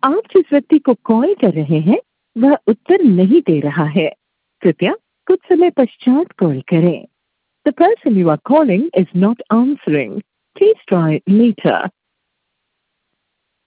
आप जिस व्यक्ति को कॉल कर रहे हैं वह उत्तर नहीं दे रहा है। कृपया कुछ समय पश्चात कॉल करें। The person you are calling is not answering. Please try later.